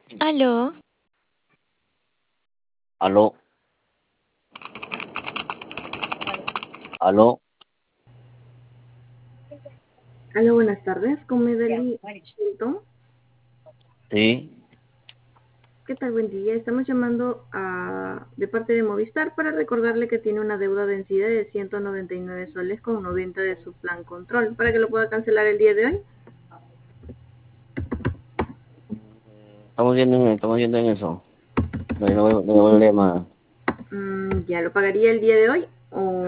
Aló, Aló, aló, aló, buenas tardes, con Medellín. sí. ¿Qué tal? Buen día. Estamos llamando de parte de Movistar para recordarle que tiene una deuda vencida de 199 soles con 90 de su plan control para que lo pueda cancelar el día de hoy. Estamos viendo en eso. No hay problema. ¿Ya lo pagaría el día de hoy o